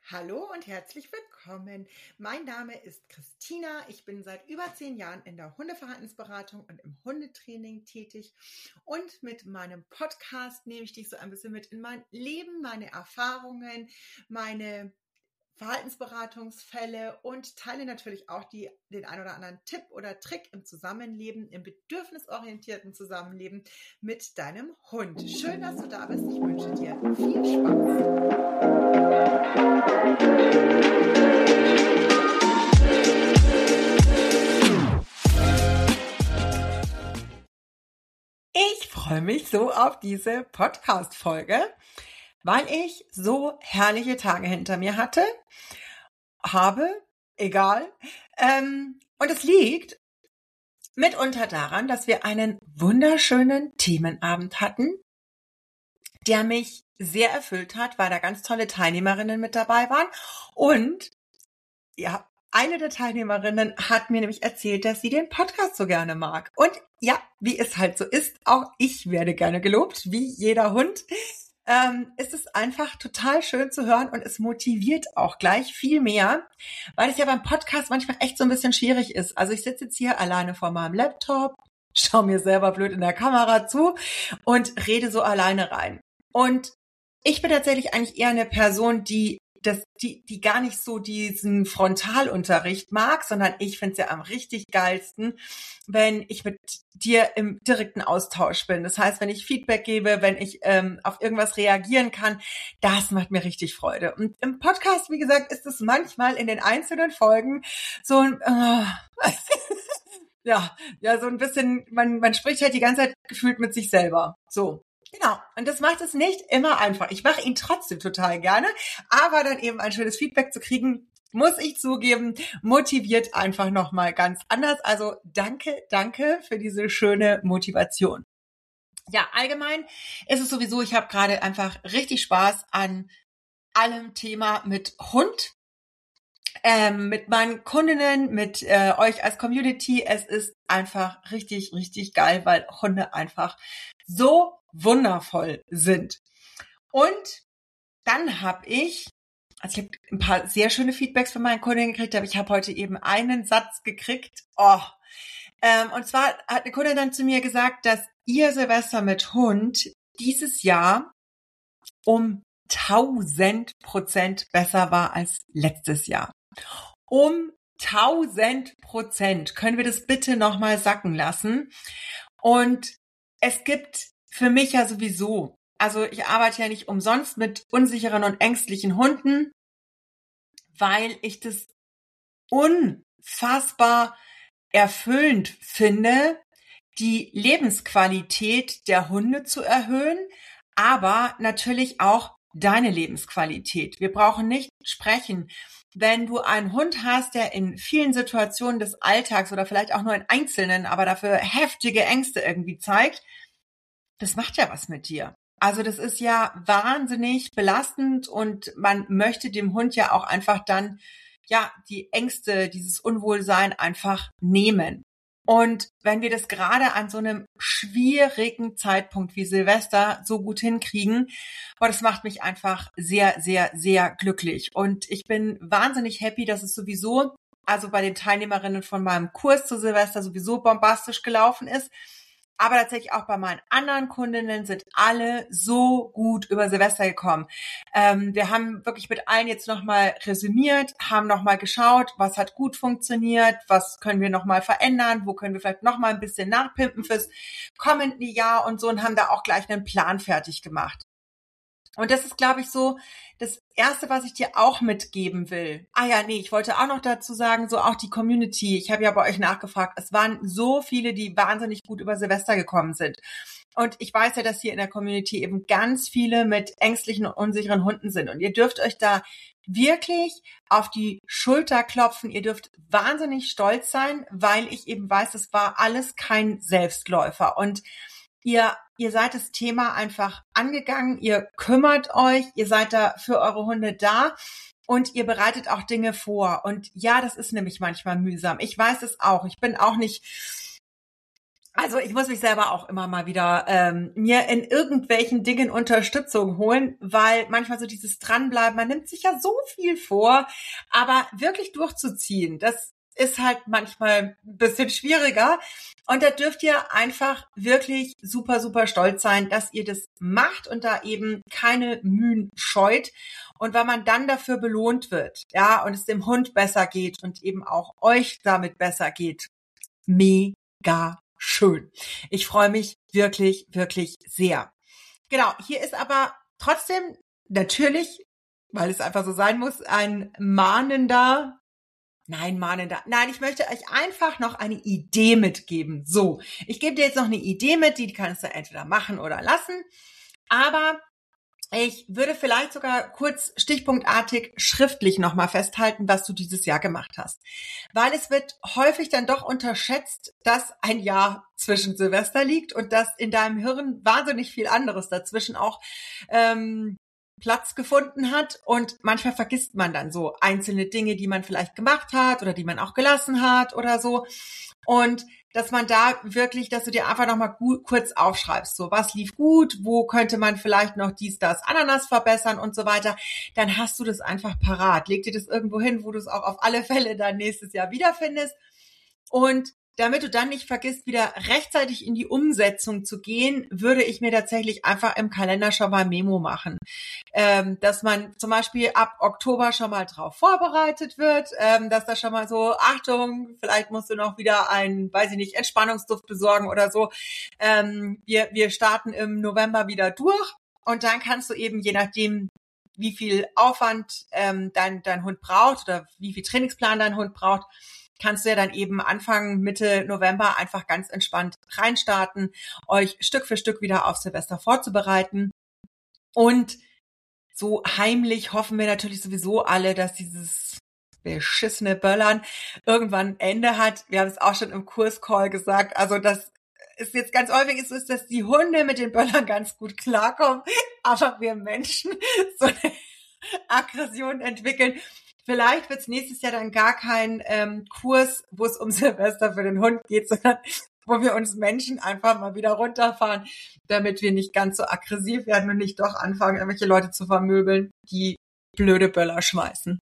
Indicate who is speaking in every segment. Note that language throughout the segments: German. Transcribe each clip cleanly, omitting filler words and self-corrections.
Speaker 1: Hallo und herzlich willkommen. Mein Name ist Christina. Ich bin seit über 10 Jahren in der Hundeverhaltensberatung und im Hundetraining tätig. Und mit meinem Podcast nehme ich dich so ein bisschen mit in mein Leben, meine Erfahrungen, meine Verhaltensberatungsfälle und teile natürlich auch den ein oder anderen Tipp oder Trick im Zusammenleben, im bedürfnisorientierten Zusammenleben mit deinem Hund. Schön, dass du da bist. Ich wünsche dir viel Spaß. Ich freue mich so auf diese Podcast-Folge, weil ich so herrliche Tage hinter mir habe, egal. Und es liegt mitunter daran, dass wir einen wunderschönen Themenabend hatten, der mich sehr erfüllt hat, weil da ganz tolle Teilnehmerinnen mit dabei waren. Und ja, eine der Teilnehmerinnen hat mir nämlich erzählt, dass sie den Podcast so gerne mag. Und ja, wie es halt so ist, auch ich werde gerne gelobt, wie jeder Hund. Ist es einfach total schön zu hören und es motiviert auch gleich viel mehr, weil es ja beim Podcast manchmal echt so ein bisschen schwierig ist. Also ich sitze jetzt hier alleine vor meinem Laptop, schaue mir selber blöd in der Kamera zu und rede so alleine rein. Und ich bin tatsächlich eigentlich eher eine Person, die gar nicht so diesen Frontalunterricht mag, sondern ich finde es ja am richtig geilsten, wenn ich mit dir im direkten Austausch bin. Das heißt, wenn ich Feedback gebe, wenn ich auf irgendwas reagieren kann, das macht mir richtig Freude. Und im Podcast, wie gesagt, ist es manchmal in den einzelnen Folgen so ein ja, so ein bisschen, man spricht halt die ganze Zeit gefühlt mit sich selber. So. Genau. Und das macht es nicht immer einfach. Ich mache ihn trotzdem total gerne, aber dann eben ein schönes Feedback zu kriegen, muss ich zugeben, motiviert einfach nochmal ganz anders. Also danke für diese schöne Motivation. Ja, allgemein ist es sowieso, ich habe gerade einfach richtig Spaß an allem Thema mit Hund. Mit meinen Kundinnen, mit euch als Community. Es ist einfach richtig, richtig geil, weil Hunde einfach so wundervoll sind. Und dann habe ich ein paar sehr schöne Feedbacks von meinen Kundinnen gekriegt, aber ich habe heute eben einen Satz gekriegt. Und zwar hat eine Kundin dann zu mir gesagt, dass ihr Silvester mit Hund dieses Jahr um 1000% besser war als letztes Jahr. Um 1000%. Können wir das bitte nochmal sacken lassen? Und es gibt für mich ja sowieso, also ich arbeite ja nicht umsonst mit unsicheren und ängstlichen Hunden, weil ich das unfassbar erfüllend finde, die Lebensqualität der Hunde zu erhöhen, aber natürlich auch deine Lebensqualität. Wir brauchen nicht sprechen. Wenn du einen Hund hast, der in vielen Situationen des Alltags oder vielleicht auch nur in einzelnen, aber dafür heftige Ängste irgendwie zeigt, das macht ja was mit dir. Also das ist ja wahnsinnig belastend und man möchte dem Hund ja auch einfach dann, ja, die Ängste, dieses Unwohlsein einfach nehmen. Und wenn wir das gerade an so einem schwierigen Zeitpunkt wie Silvester so gut hinkriegen, das macht mich einfach sehr, sehr, sehr glücklich. Und ich bin wahnsinnig happy, dass es sowieso, also bei den Teilnehmerinnen von meinem Kurs zu Silvester sowieso bombastisch gelaufen ist. Aber tatsächlich auch bei meinen anderen Kundinnen sind alle so gut über Silvester gekommen. Wir haben wirklich mit allen jetzt nochmal resümiert, haben nochmal geschaut, was hat gut funktioniert, was können wir nochmal verändern, wo können wir vielleicht nochmal ein bisschen nachpimpen fürs kommende Jahr und so und haben da auch gleich einen Plan fertig gemacht. Und das ist, glaube ich, so das Erste, was ich dir auch mitgeben will. Ich wollte auch noch dazu sagen, so auch die Community. Ich habe ja bei euch nachgefragt. Es waren so viele, die wahnsinnig gut über Silvester gekommen sind. Und ich weiß ja, dass hier in der Community eben ganz viele mit ängstlichen und unsicheren Hunden sind. Und ihr dürft euch da wirklich auf die Schulter klopfen. Ihr dürft wahnsinnig stolz sein, weil ich eben weiß, es war alles kein Selbstläufer. Und ihr seid das Thema einfach angegangen, ihr kümmert euch, ihr seid da für eure Hunde da und ihr bereitet auch Dinge vor. Und ja, das ist nämlich manchmal mühsam. Ich weiß es auch. Ich bin auch nicht Also ich muss mich selber auch immer mal wieder mir in irgendwelchen Dingen Unterstützung holen, weil manchmal so dieses Dranbleiben, man nimmt sich ja so viel vor, aber wirklich durchzuziehen, das ist halt manchmal ein bisschen schwieriger. Und da dürft ihr einfach wirklich super, super stolz sein, dass ihr das macht und da eben keine Mühen scheut. Und weil man dann dafür belohnt wird, ja, und es dem Hund besser geht und eben auch euch damit besser geht, mega schön. Ich freue mich wirklich, wirklich sehr. Genau, hier ist aber trotzdem natürlich, weil es einfach so sein muss, ein Nein, ich möchte euch einfach noch eine Idee mitgeben. So, ich gebe dir jetzt noch eine Idee mit, die kannst du entweder machen oder lassen. Aber ich würde vielleicht sogar kurz stichpunktartig schriftlich nochmal festhalten, was du dieses Jahr gemacht hast. Weil es wird häufig dann doch unterschätzt, dass ein Jahr zwischen Silvester liegt und dass in deinem Hirn wahnsinnig viel anderes dazwischen auch Platz gefunden hat. Und manchmal vergisst man dann so einzelne Dinge, die man vielleicht gemacht hat oder die man auch gelassen hat oder so. Und dass man da wirklich, dass du dir einfach nochmal kurz aufschreibst, so was lief gut, wo könnte man vielleicht noch dies, das, Ananas verbessern und so weiter, dann hast du das einfach parat. Leg dir das irgendwo hin, wo du es auch auf alle Fälle dann nächstes Jahr wiederfindest. Und damit du dann nicht vergisst, wieder rechtzeitig in die Umsetzung zu gehen, würde ich mir tatsächlich einfach im Kalender schon mal Memo machen. Dass man zum Beispiel ab Oktober schon mal drauf vorbereitet wird, dass da schon mal so, Achtung, vielleicht musst du noch wieder einen, weiß ich nicht, Entspannungsduft besorgen oder so. Wir starten im November wieder durch und dann kannst du eben, je nachdem, wie viel Aufwand dein Hund braucht oder wie viel Trainingsplan dein Hund braucht, kannst du ja dann eben Anfang, Mitte November einfach ganz entspannt reinstarten, euch Stück für Stück wieder auf Silvester vorzubereiten. Und so heimlich hoffen wir natürlich sowieso alle, dass dieses beschissene Böllern irgendwann ein Ende hat. Wir haben es auch schon im Kurscall gesagt. Also das ist jetzt ganz häufig ist, dass die Hunde mit den Böllern ganz gut klarkommen, aber wir Menschen so eine Aggression entwickeln. Vielleicht wird es nächstes Jahr dann gar kein Kurs, wo es um Silvester für den Hund geht, sondern wo wir uns Menschen einfach mal wieder runterfahren, damit wir nicht ganz so aggressiv werden und nicht doch anfangen, irgendwelche Leute zu vermöbeln, die blöde Böller schmeißen.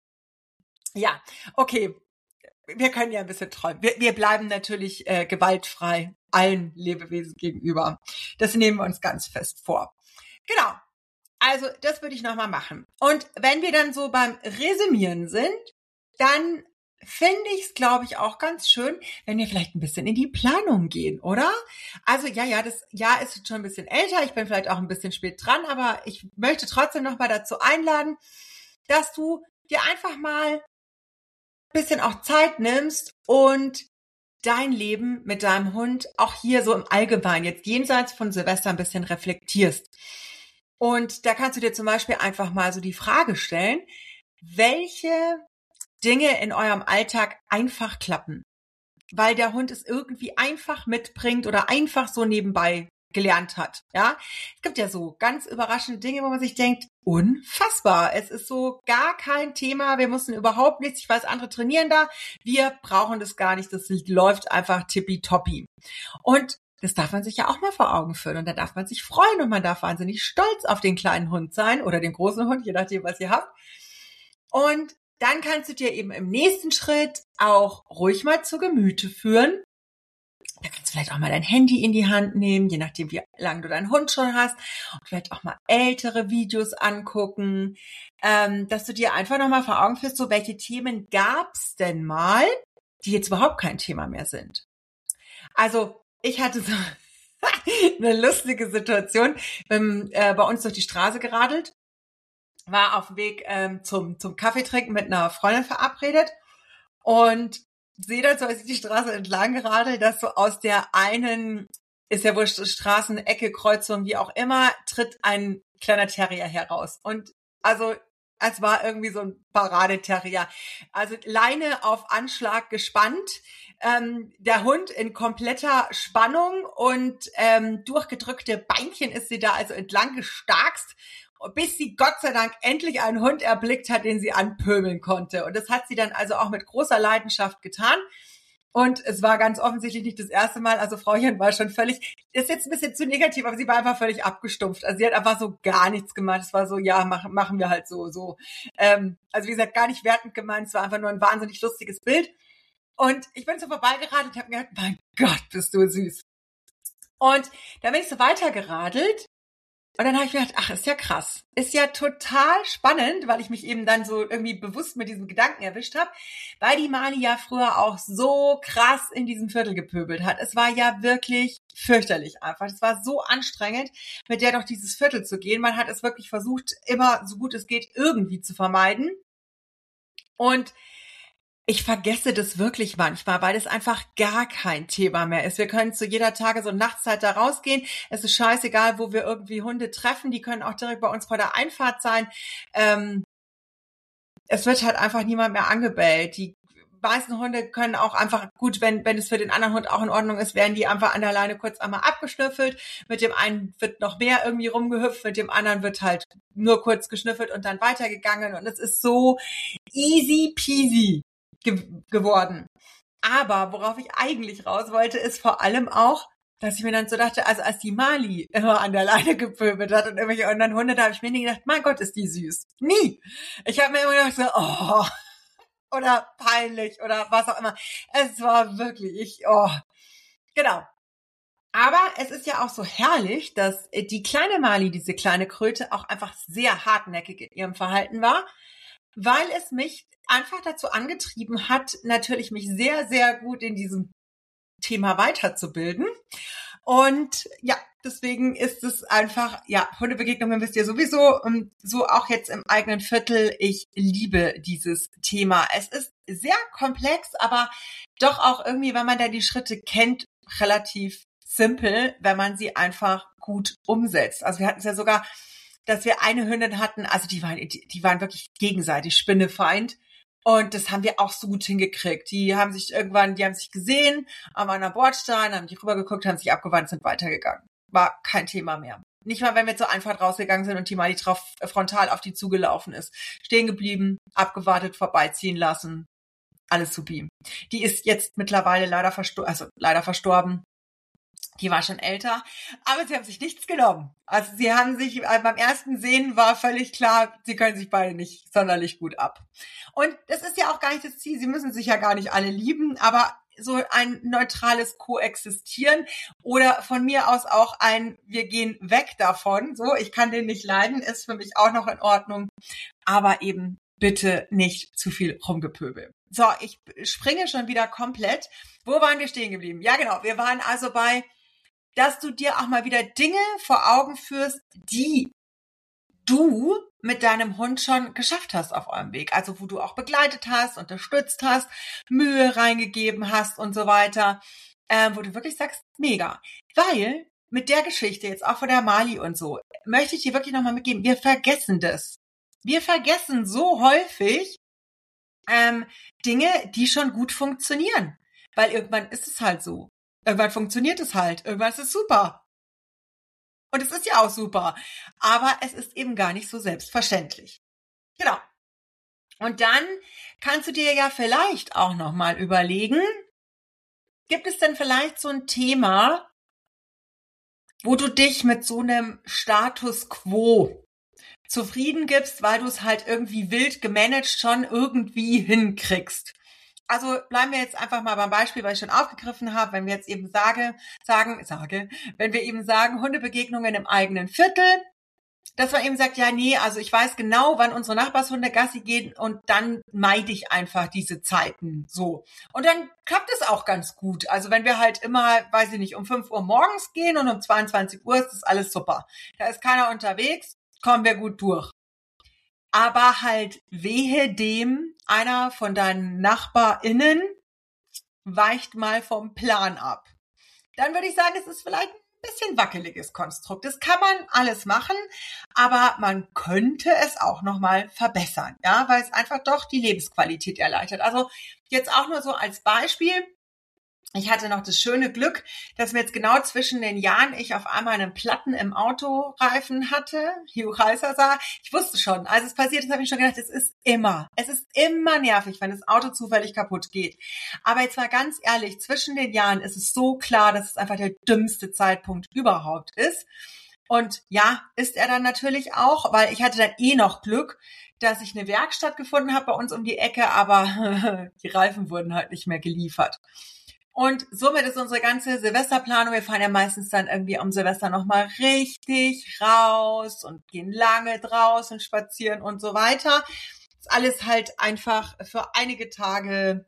Speaker 1: Ja, okay. Wir können ja ein bisschen träumen. Wir bleiben natürlich gewaltfrei allen Lebewesen gegenüber. Das nehmen wir uns ganz fest vor. Genau. Also, das würde ich nochmal machen. Und wenn wir dann so beim Resümieren sind, dann finde ich es, glaube ich, auch ganz schön, wenn wir vielleicht ein bisschen in die Planung gehen, oder? Also, ja, das Jahr ist schon ein bisschen älter. Ich bin vielleicht auch ein bisschen spät dran, aber ich möchte trotzdem nochmal dazu einladen, dass du dir einfach mal ein bisschen auch Zeit nimmst und dein Leben mit deinem Hund auch hier so im Allgemeinen, jetzt jenseits von Silvester, ein bisschen reflektierst. Und da kannst du dir zum Beispiel einfach mal so die Frage stellen, welche Dinge in eurem Alltag einfach klappen, weil der Hund es irgendwie einfach mitbringt oder einfach so nebenbei gelernt hat. Ja, es gibt ja so ganz überraschende Dinge, wo man sich denkt, unfassbar. Es ist so gar kein Thema. Wir mussten überhaupt nichts. Ich weiß, andere trainieren da. Wir brauchen das gar nicht. Das läuft einfach tippitoppi. Und das darf man sich ja auch mal vor Augen führen. Und da darf man sich freuen und man darf wahnsinnig stolz auf den kleinen Hund sein oder den großen Hund, je nachdem, was ihr habt. Und dann kannst du dir eben im nächsten Schritt auch ruhig mal zu Gemüte führen. Da kannst du vielleicht auch mal dein Handy in die Hand nehmen, je nachdem, wie lange du deinen Hund schon hast. Und vielleicht auch mal ältere Videos angucken, dass du dir einfach nochmal vor Augen führst, so welche Themen gab's denn mal, die jetzt überhaupt kein Thema mehr sind. Also ich hatte so eine lustige Situation, bei uns durch die Straße geradelt, war auf dem Weg zum Kaffeetrinken mit einer Freundin verabredet und sehe dann so, als ich die Straße entlang geradel, dass so aus der einen, ist ja wurscht, Straßenecke, Kreuzung, wie auch immer, tritt ein kleiner Terrier heraus. Und also es war irgendwie so ein Paradeterrier. Also Leine auf Anschlag gespannt, der Hund in kompletter Spannung und durchgedrückte Beinchen ist sie da also entlang gestarkst, bis sie Gott sei Dank endlich einen Hund erblickt hat, den sie anpöbeln konnte. Und das hat sie dann also auch mit großer Leidenschaft getan. Und es war ganz offensichtlich nicht das erste Mal. Also Frauchen war schon völlig, ist jetzt ein bisschen zu negativ, aber sie war einfach völlig abgestumpft. Also sie hat einfach so gar nichts gemacht. Es war so, ja, machen wir halt so. Also wie gesagt, gar nicht wertend gemeint. Es war einfach nur ein wahnsinnig lustiges Bild. Und ich bin so vorbeigeradelt und habe mir gedacht, mein Gott, bist du süß. Und dann bin ich so weitergeradelt. Und dann habe ich mir gedacht, ach, ist ja krass. Ist ja total spannend, weil ich mich eben dann so irgendwie bewusst mit diesem Gedanken erwischt habe, weil die Mali ja früher auch so krass in diesem Viertel gepöbelt hat. Es war ja wirklich fürchterlich einfach. Es war so anstrengend, mit der durch dieses Viertel zu gehen. Man hat es wirklich versucht, immer so gut es geht, irgendwie zu vermeiden. Und ich vergesse das wirklich manchmal, weil es einfach gar kein Thema mehr ist. Wir können zu jeder Tages- und Nachtszeit da rausgehen. Es ist scheißegal, wo wir irgendwie Hunde treffen. Die können auch direkt bei uns vor der Einfahrt sein. Es wird halt einfach niemand mehr angebellt. Die meisten Hunde können auch einfach, gut, wenn es für den anderen Hund auch in Ordnung ist, werden die einfach an der Leine kurz einmal abgeschnüffelt. Mit dem einen wird noch mehr irgendwie rumgehüpft, mit dem anderen wird halt nur kurz geschnüffelt und dann weitergegangen. Und es ist so easy peasy geworden. Aber worauf ich eigentlich raus wollte, ist vor allem auch, dass ich mir dann so dachte, also als die Mali immer an der Leine gepöbelt hat und irgendwelche anderen Hunde, da habe ich mir nie gedacht, mein Gott, ist die süß. Nie. Ich habe mir immer gedacht so, oh, oder peinlich oder was auch immer. Es war wirklich, genau. Aber es ist ja auch so herrlich, dass die kleine Mali, diese kleine Kröte, auch einfach sehr hartnäckig in ihrem Verhalten war, weil es mich einfach dazu angetrieben hat, natürlich mich sehr, sehr gut in diesem Thema weiterzubilden. Und ja, deswegen ist es einfach, ja, Hundebegegnungen wisst ihr sowieso, so auch jetzt im eigenen Viertel. Ich liebe dieses Thema. Es ist sehr komplex, aber doch auch irgendwie, wenn man da die Schritte kennt, relativ simpel, wenn man sie einfach gut umsetzt. Also wir hatten es ja sogar, dass wir eine Hündin hatten, also die waren wirklich gegenseitig Spinnefeind. Und das haben wir auch so gut hingekriegt. Die haben sich gesehen an einer Bordstein, haben die rübergeguckt, haben sich abgewandt, sind weitergegangen. War kein Thema mehr. Nicht mal, wenn wir zur Einfahrt rausgegangen sind und die Mali drauf frontal auf die zugelaufen ist. Stehen geblieben, abgewartet, vorbeiziehen lassen. Alles supi. Die ist jetzt mittlerweile leider verstorben. Die war schon älter, aber sie haben sich nichts genommen. Also sie haben sich, beim ersten Sehen war völlig klar, sie können sich beide nicht sonderlich gut ab. Und das ist ja auch gar nicht das Ziel, sie müssen sich ja gar nicht alle lieben, aber so ein neutrales Koexistieren oder von mir aus auch ein, wir gehen weg davon, so, ich kann den nicht leiden, ist für mich auch noch in Ordnung, aber eben bitte nicht zu viel rumgepöbel. So, ich springe schon wieder komplett. Wo waren wir stehen geblieben? Ja, genau, wir waren also bei, dass du dir auch mal wieder Dinge vor Augen führst, die du mit deinem Hund schon geschafft hast auf eurem Weg. Also wo du auch begleitet hast, unterstützt hast, Mühe reingegeben hast und so weiter. Wo du wirklich sagst, mega. Weil mit der Geschichte jetzt auch von der Mali und so, möchte ich dir wirklich nochmal mitgeben, wir vergessen das. Wir vergessen so häufig Dinge, die schon gut funktionieren. Weil irgendwann ist es halt so. Irgendwann funktioniert es halt. Irgendwann ist es super. Und es ist ja auch super. Aber es ist eben gar nicht so selbstverständlich. Genau. Und dann kannst du dir ja vielleicht auch nochmal überlegen, gibt es denn vielleicht so ein Thema, wo du dich mit so einem Status quo zufrieden gibst, weil du es halt irgendwie wild gemanagt schon irgendwie hinkriegst. Also bleiben wir jetzt einfach mal beim Beispiel, weil ich schon aufgegriffen habe, wenn wir jetzt eben wenn wir eben sagen, Hundebegegnungen im eigenen Viertel, dass man eben sagt, ja, nee, also ich weiß genau, wann unsere Nachbarshunde Gassi gehen und dann meide ich einfach diese Zeiten so. Und dann klappt es auch ganz gut. Also wenn wir halt immer, weiß ich nicht, um 5 Uhr morgens gehen und um 22 Uhr ist das alles super. Da ist keiner unterwegs, kommen wir gut durch. Aber halt wehe dem, einer von deinen NachbarInnen weicht mal vom Plan ab. Dann würde ich sagen, es ist vielleicht ein bisschen wackeliges Konstrukt. Das kann man alles machen, aber man könnte es auch nochmal verbessern, ja, weil es einfach doch die Lebensqualität erleichtert. Also jetzt auch nur so als Beispiel. Ich hatte noch das schöne Glück, dass mir jetzt genau zwischen den Jahren ich auf einmal einen Platten im Autoreifen hatte. Hugh Heiser sah. Ich wusste schon, als es passiert ist, habe ich schon gedacht, es ist immer nervig, wenn das Auto zufällig kaputt geht. Aber jetzt mal ganz ehrlich, zwischen den Jahren ist es so klar, dass es einfach der dümmste Zeitpunkt überhaupt ist. Und ja, ist er dann natürlich auch, weil ich hatte dann noch Glück, dass ich eine Werkstatt gefunden habe bei uns um die Ecke, aber die Reifen wurden halt nicht mehr geliefert. Und somit ist unsere ganze Silvesterplanung, wir fahren ja meistens dann irgendwie um Silvester nochmal richtig raus und gehen lange draußen spazieren und so weiter. Ist alles halt einfach für einige Tage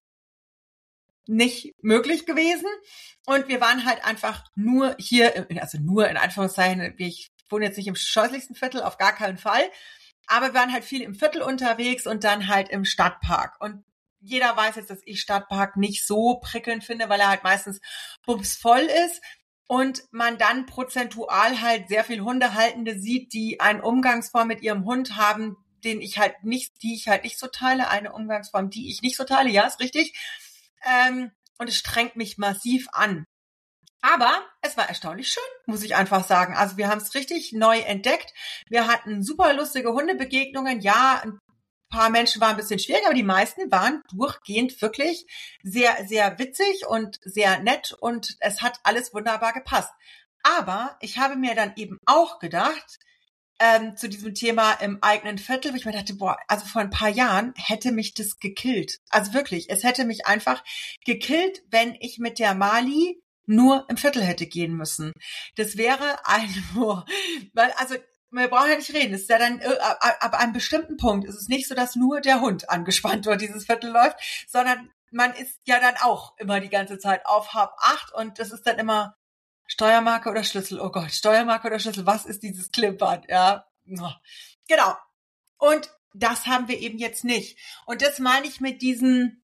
Speaker 1: nicht möglich gewesen. Und wir waren halt einfach nur hier, also nur in Anführungszeichen, ich wohne jetzt nicht im scheußlichsten Viertel, auf gar keinen Fall. Aber wir waren halt viel im Viertel unterwegs und dann halt im Stadtpark. Und jeder weiß jetzt, dass ich Stadtpark nicht so prickelnd finde, weil er halt meistens bumsvoll ist und man dann prozentual halt sehr viel Hundehaltende sieht, die eine Umgangsform mit ihrem Hund haben, die ich halt nicht so teile, eine Umgangsform, die ich nicht so teile, ja, ist richtig. Und es strengt mich massiv an. Aber es war erstaunlich schön, muss ich einfach sagen. Also wir haben es richtig neu entdeckt. Wir hatten super lustige Hundebegegnungen. Ja, ein paar Menschen waren ein bisschen schwieriger, aber die meisten waren durchgehend wirklich sehr, sehr witzig und sehr nett und es hat alles wunderbar gepasst. Aber ich habe mir dann eben auch gedacht, zu diesem Thema im eigenen Viertel, wo ich mir dachte, boah, also vor ein paar Jahren hätte mich das gekillt. Also wirklich, es hätte mich einfach gekillt, wenn ich mit der Mali nur im Viertel hätte gehen müssen. Das wäre weil, also, wir brauchen ja nicht reden. Es ist ja dann, ab einem bestimmten Punkt ist es nicht so, dass nur der Hund angespannt durch dieses Viertel läuft, sondern man ist ja dann auch immer die ganze Zeit auf Hab 8 und das ist dann immer Steuermarke oder Schlüssel. Oh Gott, Steuermarke oder Schlüssel. Was ist dieses Klimpern? Ja, genau. Und das haben wir eben jetzt nicht. Und das meine ich mit diesen,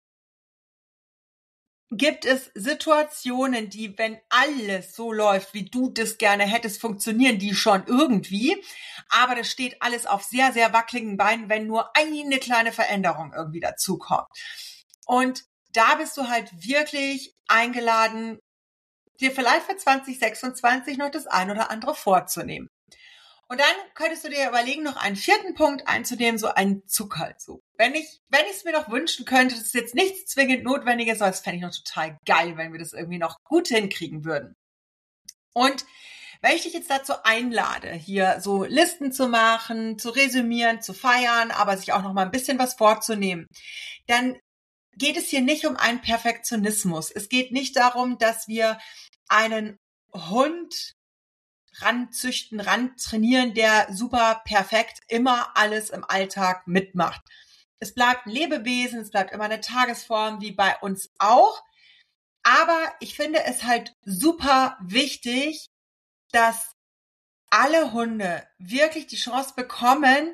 Speaker 1: gibt es Situationen, die, wenn alles so läuft, wie du das gerne hättest, funktionieren die schon irgendwie. Aber das steht alles auf sehr, sehr wackeligen Beinen, wenn nur eine kleine Veränderung irgendwie dazukommt. Und da bist du halt wirklich eingeladen, dir vielleicht für 2026 noch das ein oder andere vorzunehmen. Und dann könntest du dir überlegen, noch einen vierten Punkt einzunehmen, so einen Zuckerzug. Wenn ich es mir noch wünschen könnte, das ist jetzt nichts zwingend Notwendiges, aber das fände ich noch total geil, wenn wir das irgendwie noch gut hinkriegen würden. Und wenn ich dich jetzt dazu einlade, hier so Listen zu machen, zu resümieren, zu feiern, aber sich auch noch mal ein bisschen was vorzunehmen, dann geht es hier nicht um einen Perfektionismus. Es geht nicht darum, dass wir einen Hund ranzüchten, rantrainieren, der super perfekt immer alles im Alltag mitmacht. Es bleibt ein Lebewesen, es bleibt immer eine Tagesform, wie bei uns auch. Aber ich finde es halt super wichtig, dass alle Hunde wirklich die Chance bekommen,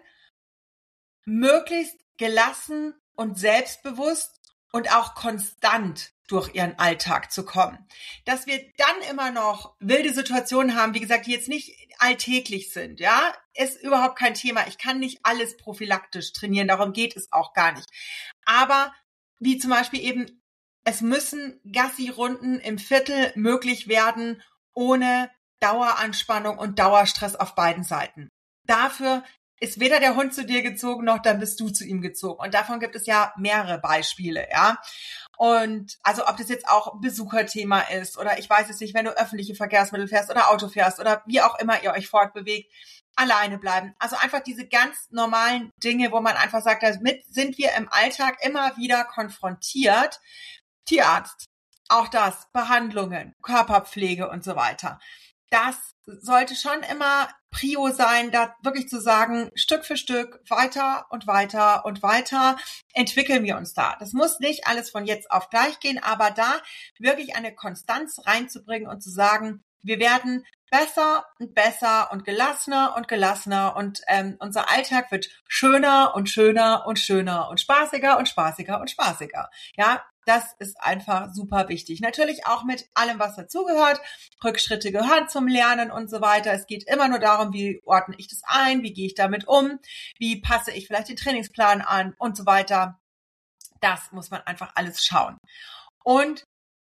Speaker 1: möglichst gelassen und selbstbewusst und auch konstant durch ihren Alltag zu kommen. Dass wir dann immer noch wilde Situationen haben, wie gesagt, die jetzt nicht alltäglich sind, ja, ist überhaupt kein Thema. Ich kann nicht alles prophylaktisch trainieren, darum geht es auch gar nicht. Aber wie zum Beispiel eben, es müssen Gassi-Runden im Viertel möglich werden, ohne Daueranspannung und Dauerstress auf beiden Seiten. Dafür ist weder der Hund zu dir gezogen, noch dann bist du zu ihm gezogen. Und davon gibt es ja mehrere Beispiele, ja. Und also ob das jetzt auch ein Besucherthema ist oder ich weiß es nicht, wenn du öffentliche Verkehrsmittel fährst oder Auto fährst oder wie auch immer ihr euch fortbewegt, alleine bleiben. Also einfach diese ganz normalen Dinge, wo man einfach sagt, damit sind wir im Alltag immer wieder konfrontiert. Tierarzt, auch das, Behandlungen, Körperpflege und so weiter. Das sollte schon immer Prio sein, da wirklich zu sagen, Stück für Stück, weiter und weiter und weiter entwickeln wir uns da. Das muss nicht alles von jetzt auf gleich gehen, aber da wirklich eine Konstanz reinzubringen und zu sagen, wir werden besser und besser und gelassener und unser Alltag wird schöner und schöner und schöner und spaßiger und spaßiger und spaßiger. Ja, das ist einfach super wichtig. Natürlich auch mit allem, was dazugehört. Rückschritte gehören zum Lernen und so weiter. Es geht immer nur darum, wie ordne ich das ein, wie gehe ich damit um, wie passe ich vielleicht den Trainingsplan an und so weiter. Das muss man einfach alles schauen. Und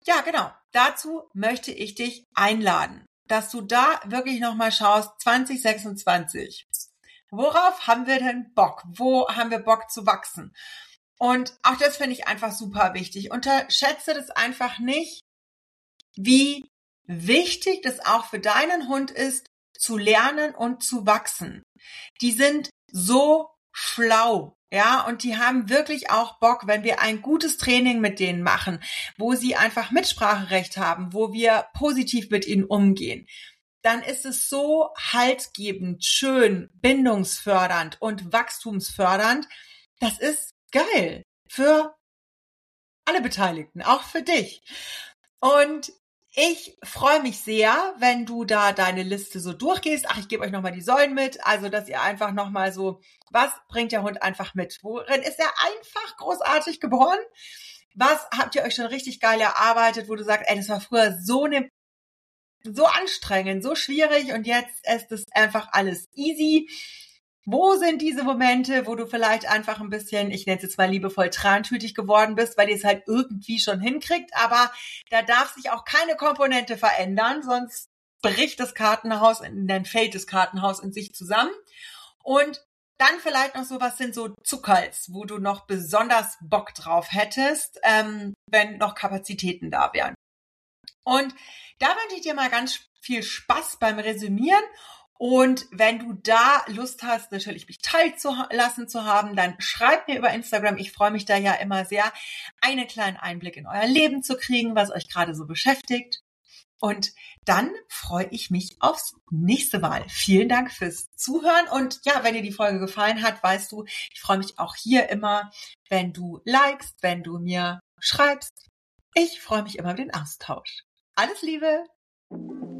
Speaker 1: Ja, genau. Dazu möchte ich dich einladen, dass du da wirklich nochmal schaust, 2026. Worauf haben wir denn Bock? Wo haben wir Bock zu wachsen? Und auch das finde ich einfach super wichtig. Unterschätze das einfach nicht, wie wichtig das auch für deinen Hund ist, zu lernen und zu wachsen. Die sind so schlau, ja, und die haben wirklich auch Bock, wenn wir ein gutes Training mit denen machen, wo sie einfach Mitspracherecht haben, wo wir positiv mit ihnen umgehen. Dann ist es so haltgebend, schön, bindungsfördernd und wachstumsfördernd. Das ist geil für alle Beteiligten, auch für dich. Und ich freue mich sehr, wenn du da deine Liste so durchgehst. Ach, ich gebe euch nochmal die Säulen mit, also dass ihr einfach nochmal so, was bringt der Hund einfach mit? Worin ist er einfach großartig geboren? Was habt ihr euch schon richtig geil erarbeitet, wo du sagst, ey, das war früher so anstrengend, so schwierig und jetzt ist es einfach alles easy. Wo sind diese Momente, wo du vielleicht einfach ein bisschen, ich nenne es jetzt mal liebevoll, trantütig geworden bist, weil ihr es halt irgendwie schon hinkriegt, aber da darf sich auch keine Komponente verändern, sonst bricht das Kartenhaus, dann fällt das Kartenhaus in sich zusammen. Und dann vielleicht noch so, was sind so Zuckerls, wo du noch besonders Bock drauf hättest, wenn noch Kapazitäten da wären. Und da wünsche ich dir mal ganz viel Spaß beim Resümieren. Und wenn du da Lust hast, natürlich mich teilzulassen zu haben, dann schreib mir über Instagram. Ich freue mich da ja immer sehr, einen kleinen Einblick in euer Leben zu kriegen, was euch gerade so beschäftigt. Und dann freue ich mich aufs nächste Mal. Vielen Dank fürs Zuhören. Und ja, wenn dir die Folge gefallen hat, weißt du, ich freue mich auch hier immer, wenn du likest, wenn du mir schreibst. Ich freue mich immer über den Austausch. Alles Liebe!